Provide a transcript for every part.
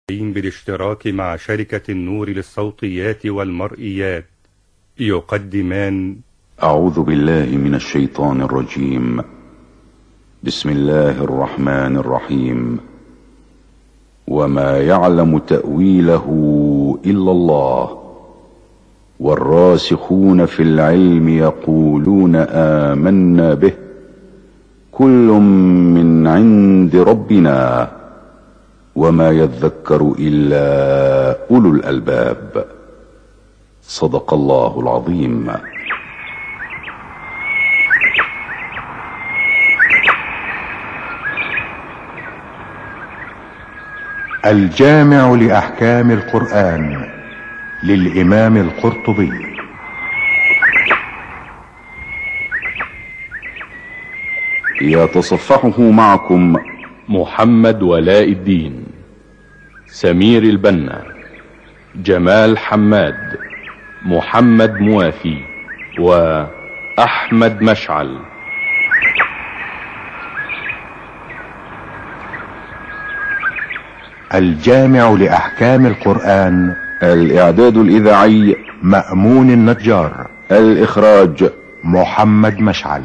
بالاشتراك مع شركة النور للصوتيات والمرئيات يقدمان أعوذ بالله من الشيطان الرجيم. بسم الله الرحمن الرحيم. وما يعلم تأويله إلا الله والراسخون في العلم يقولون آمنا به كل من عند ربنا وما يذكر إلا أولو الألباب. صدق الله العظيم. الجامع لأحكام القرآن للإمام القرطبي. يتصفحه معكم محمد ولاء الدين، سمير البنا، جمال حماد، محمد موافي، وأحمد مشعل. الجامع لأحكام القرآن. الإعداد الإذاعي مأمون النجار. الإخراج محمد مشعل.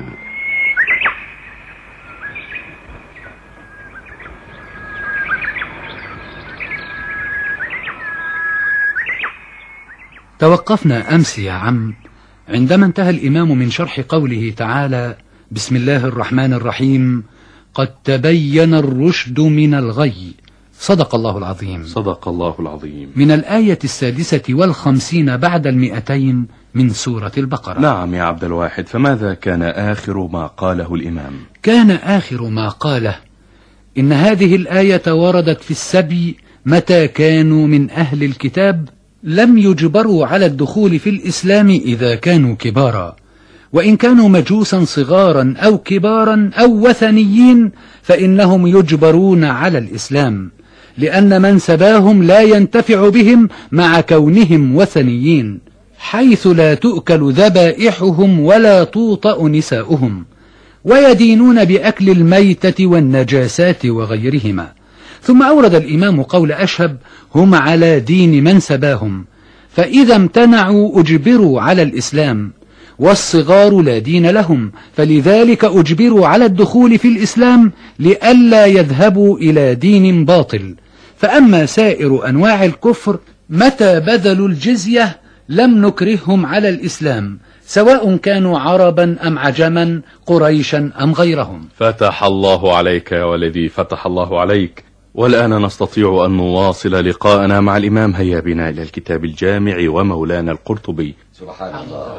توقفنا أمس يا عم عندما انتهى الإمام من شرح قوله تعالى: بسم الله الرحمن الرحيم، قد تبين الرشد من الغي. صدق الله العظيم. صدق الله العظيم. من الآية 56 بعد 200 من سورة البقرة. نعم يا عبد الواحد، فماذا كان آخر ما قاله الإمام؟ كان آخر ما قاله: إن هذه الآية وردت في السبي متى كانوا من أهل الكتاب لم يجبروا على الدخول في الإسلام إذا كانوا كبارا، وإن كانوا مجوسا صغارا أو كبارا أو وثنيين فإنهم يجبرون على الإسلام، لأن من سباهم لا ينتفع بهم مع كونهم وثنيين، حيث لا تؤكل ذبائحهم ولا توطأ نساؤهم، ويدينون بأكل الميتة والنجاسات وغيرهما. ثم أورد الإمام قول أشهب: هم على دين من سباهم، فإذا امتنعوا أجبروا على الإسلام، والصغار لا دين لهم، فلذلك أجبروا على الدخول في الإسلام لئلا يذهبوا إلى دين باطل. فأما سائر أنواع الكفر متى بذلوا الجزية لم نكرههم على الإسلام، سواء كانوا عربا أم عجما، قريشا أم غيرهم. فتح الله عليك يا ولدي، فتح الله عليك. والآن نستطيع أن نواصل لقاءنا مع الإمام. هيا بنا إلى الكتاب الجامع ومولانا القرطبي. سبحان الله.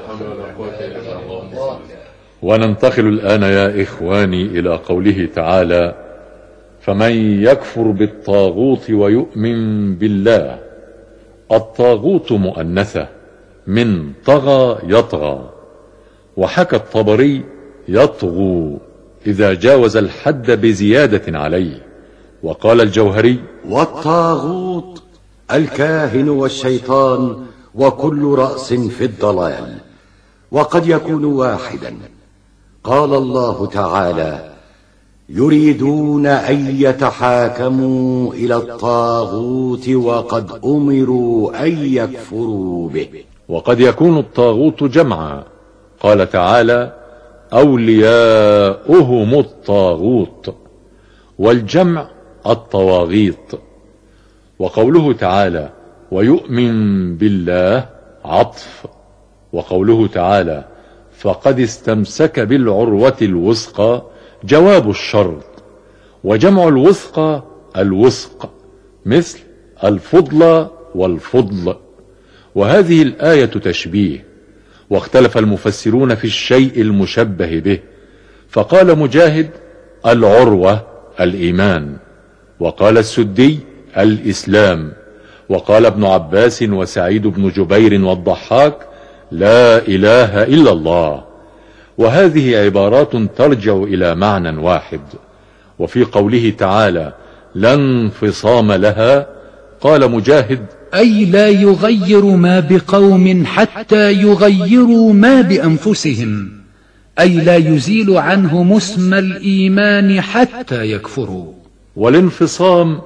وننتقل الآن يا إخواني إلى قوله تعالى: فمن يكفر بالطاغوت ويؤمن بالله. الطاغوت مؤنثة من طغى يطغى، وحكى الطبري: يطغو إذا جاوز الحد بزيادة عليه. وقال الجوهري: والطاغوت الكاهن والشيطان وكل رأس في الضلال، وقد يكون واحدا. قال الله تعالى: يريدون أن يتحاكموا إلى الطاغوت وقد أمروا أن يكفروا به. وقد يكون الطاغوت جمعا. قال تعالى: أولياؤهم الطاغوت، والجمع الطواغيط. وقوله تعالى: ويؤمن بالله عطف. وقوله تعالى: فقد استمسك بالعروة الوثقى جواب الشرط. وجمع الوثقى الوثق، مثل الفضل والفضل. وهذه الآية تشبيه، واختلف المفسرون في الشيء المشبه به، فقال مجاهد: العروة الإيمان، وقال السدي: الإسلام، وقال ابن عباس وسعيد بن جبير والضحاك: لا إله إلا الله. وهذه عبارات ترجع إلى معنى واحد. وفي قوله تعالى: لا انفصام لها، قال مجاهد: أي لا يغير ما بقوم حتى يغيروا ما بأنفسهم، أي لا يزيل عنهم اسم الإيمان حتى يكفروا. والانفصام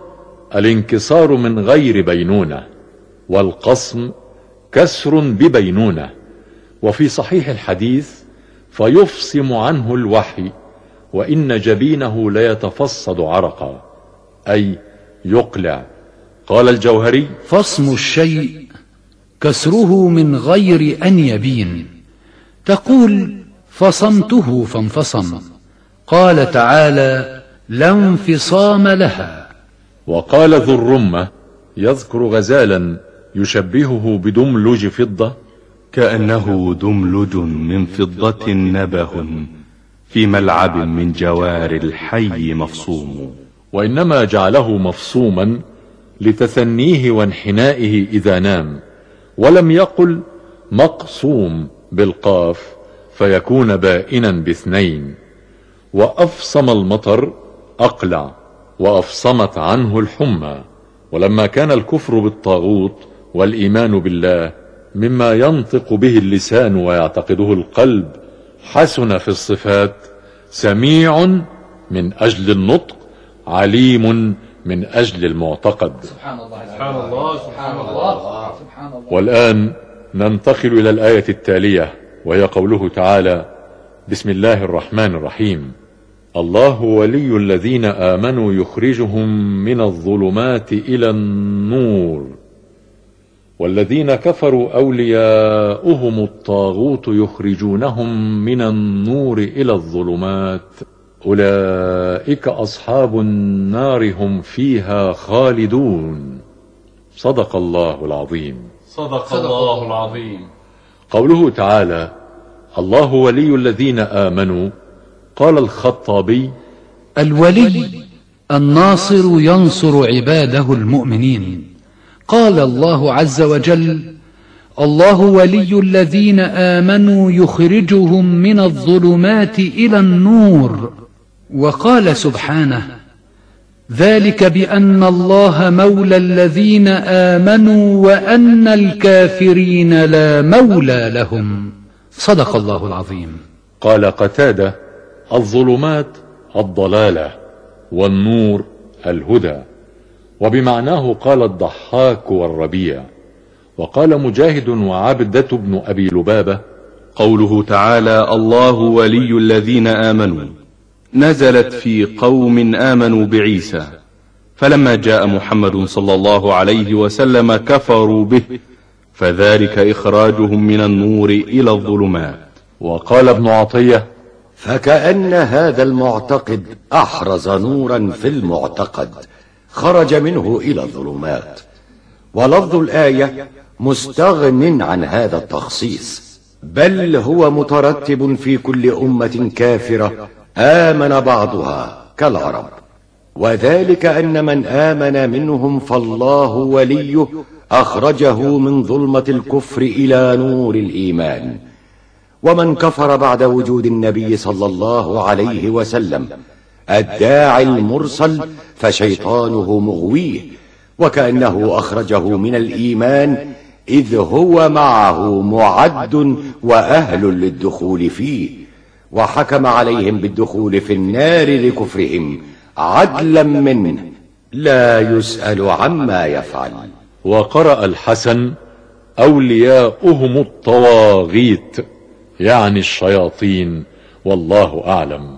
الانكسار من غير بينونة، والقصم كسر ببينونة. وفي صحيح الحديث فيفصم عنه الوحي وإن جبينه ليتفصد عرقا، أي يقلع. قال الجوهري: فصم الشيء كسره من غير أن يبين. تقول: فصمته فانفصم. قال تعالى: لا انفصام لها. وقال ذو الرمة يذكر غزالا يشبهه بدملج فضة: كأنه دملج من فضة نبه في ملعب من جوار الحي مفصوم. وإنما جعله مفصوما لتثنيه وانحنائه إذا نام، ولم يقل مقصوم بالقاف فيكون بائنا باثنين. وأفصم المطر أقلع، وأفصمت عنه الحمى. ولما كان الكفر بالطاغوت والإيمان بالله مما ينطق به اللسان ويعتقده القلب، حسن في الصفات: سميع من أجل النطق، عليم من أجل المعتقد. سبحان الله سبحان الله سبحان الله سبحان الله. والآن ننتقل إلى الآية التالية، وهي قوله تعالى: بسم الله الرحمن الرحيم. الله ولي الذين آمنوا يخرجهم من الظلمات إلى النور، والذين كفروا أولياؤهم الطاغوت يخرجونهم من النور إلى الظلمات، أولئك أصحاب النار هم فيها خالدون. صدق الله العظيم. صدق الله العظيم. قوله تعالى: الله ولي الذين آمنوا، قال الخطابي: الولي الناصر ينصر عباده المؤمنين. قال الله عز وجل: الله ولي الذين آمنوا يخرجهم من الظلمات إلى النور. وقال سبحانه: ذلك بأن الله مولى الذين آمنوا وأن الكافرين لا مولى لهم. صدق الله العظيم. قال قتادة: الظلمات الضلالة، والنور الهدى. وبمعناه قال الضحاك والربيع. وقال مجاهد وعبدة بن أبي لبابة: قوله تعالى: الله ولي الذين آمنوا، نزلت في قوم آمنوا بعيسى، فلما جاء محمد صلى الله عليه وسلم كفروا به، فذلك إخراجهم من النور إلى الظلمات. وقال ابن عطية: فكأن هذا المعتقد أحرز نورا في المعتقد خرج منه إلى الظلمات. ولفظ الآية مستغن عن هذا التخصيص، بل هو مترتب في كل أمة كافرة آمن بعضها كالعرب، وذلك أن من آمن منهم فالله وليه أخرجه من ظلمة الكفر إلى نور الإيمان. ومن كفر بعد وجود النبي صلى الله عليه وسلم الداعي المرسل فشيطانه مغويه، وكأنه أخرجه من الإيمان إذ هو معه معد وأهل للدخول فيه، وحكم عليهم بالدخول في النار لكفرهم عدلا منه لا يسأل عما يفعل. وقرأ الحسن: أولياؤهم الطواغيت، يعني الشياطين، والله أعلم.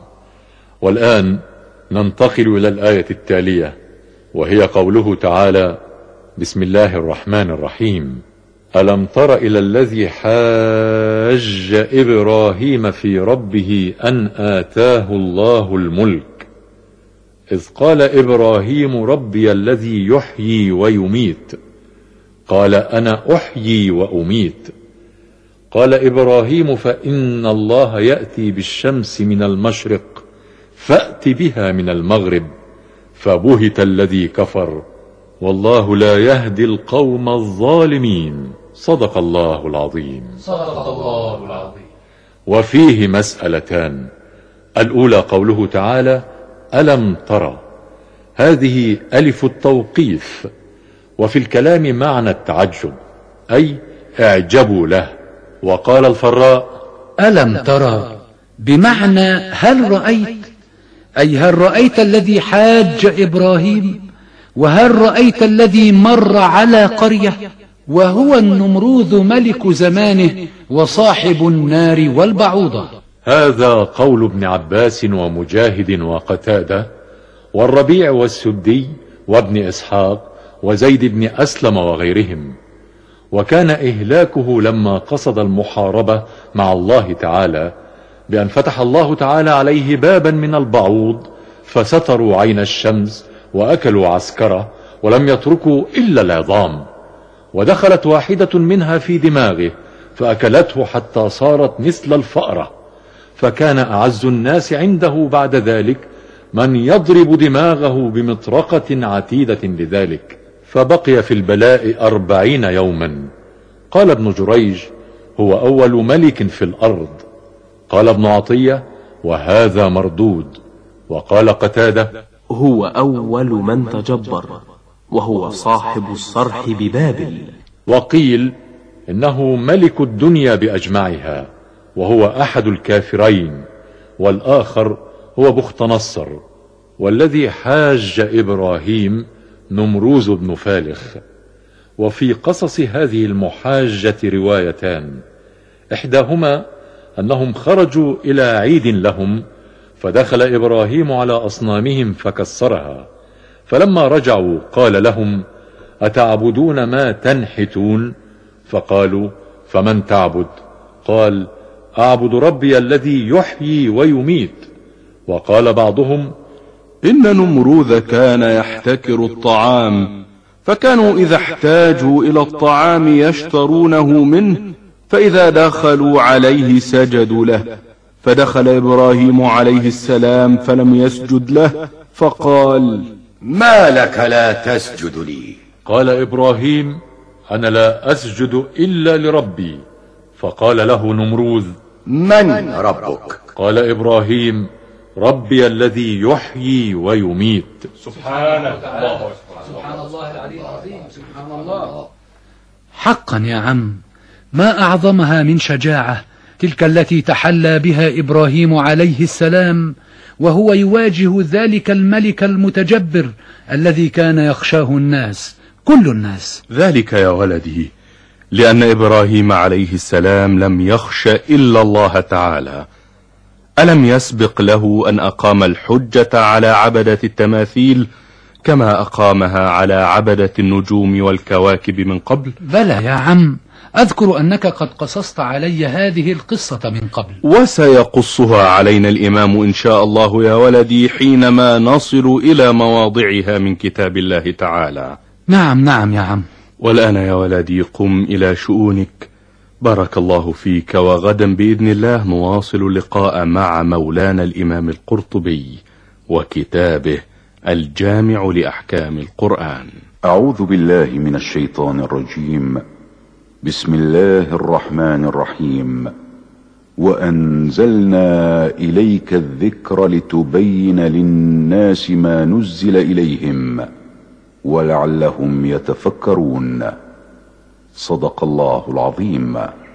والآن ننتقل إلى الآية التالية، وهي قوله تعالى: بسم الله الرحمن الرحيم. ألم تر إلى الذي حاج إبراهيم في ربه أن آتاه الله الملك، إذ قال إبراهيم ربي الذي يحيي ويميت، قال أنا أحيي وأميت. قال إبراهيم: فإن الله يأتي بالشمس من المشرق فأت بها من المغرب، فبهت الذي كفر، والله لا يهدي القوم الظالمين. صدق الله العظيم. صدق الله العظيم. وفيه مسألتان: الأولى قوله تعالى: ألم ترى، هذه ألف التوقيف، وفي الكلام معنى التعجب، أي اعجبوا له. وقال الفراء: ألم ترى بمعنى هل رأيت، أي هل رأيت الذي حاج إبراهيم؟ وهل رأيت الذي مر على قرية وهو النمروذ ملك زمانه وصاحب النار والبعوضة؟ هذا قول ابن عباس ومجاهد وقتادة والربيع والسدي وابن إسحاق وزيد بن أسلم وغيرهم. وكان إهلاكه لما قصد المحاربة مع الله تعالى بأن فتح الله تعالى عليه بابا من البعوض فستروا عين الشمس وأكلوا عسكره ولم يتركوا إلا العظام، ودخلت واحدة منها في دماغه فأكلته حتى صارت مثل الفأرة، فكان أعز الناس عنده بعد ذلك من يضرب دماغه بمطرقة عتيدة لذلك، فبقي في البلاء 40 يوما. قال ابن جريج: هو أول ملك في الأرض. قال ابن عطية: وهذا مردود. وقال قتادة: هو أول من تجبر، وهو صاحب الصرح ببابل. وقيل إنه ملك الدنيا بأجمعها، وهو أحد الكافرين، والآخر هو بخت نصر، والذي حاج إبراهيم نمروز بن فالخ. وفي قصص هذه المحاجة روايتان، إحداهما أنهم خرجوا إلى عيد لهم فدخل إبراهيم على أصنامهم فكسرها، فلما رجعوا قال لهم: أتعبدون ما تنحتون؟ فقالوا: فمن تعبد؟ قال: أعبد ربي الذي يحيي ويميت. وقال بعضهم: إن نمروذ كان يحتكر الطعام، فكانوا إذا احتاجوا إلى الطعام يشترونه منه، فإذا دخلوا عليه سجدوا له، فدخل إبراهيم عليه السلام فلم يسجد له، فقال: ما لك لا تسجد لي؟ قال إبراهيم: أنا لا أسجد إلا لربي. فقال له نمروذ: من ربك؟ قال إبراهيم: ربي الذي يحيي ويميت. سبحان الله العلي العظيم. سبحان الله. حقا يا عم، ما أعظمها من شجاعة تلك التي تحلى بها إبراهيم عليه السلام وهو يواجه ذلك الملك المتجبر الذي كان يخشاه الناس، كل الناس. ذلك يا ولدي لأن إبراهيم عليه السلام لم يخش إلا الله تعالى. ألم يسبق له أن أقام الحجة على عبدة التماثيل كما أقامها على عبدة النجوم والكواكب من قبل؟ بلى يا عم، أذكر أنك قد قصصت علي هذه القصة من قبل، وسيقصها علينا الإمام إن شاء الله يا ولدي حينما نصل إلى مواضعها من كتاب الله تعالى. نعم نعم يا عم. والآن يا ولدي قم إلى شؤونك، بارك الله فيك، وغدا بإذن الله نواصل اللقاء مع مولانا الإمام القرطبي وكتابه الجامع لأحكام القرآن. أعوذ بالله من الشيطان الرجيم. بسم الله الرحمن الرحيم. وأنزلنا إليك الذكر لتبين للناس ما نزل إليهم ولعلهم يتفكرون. صدق الله العظيم.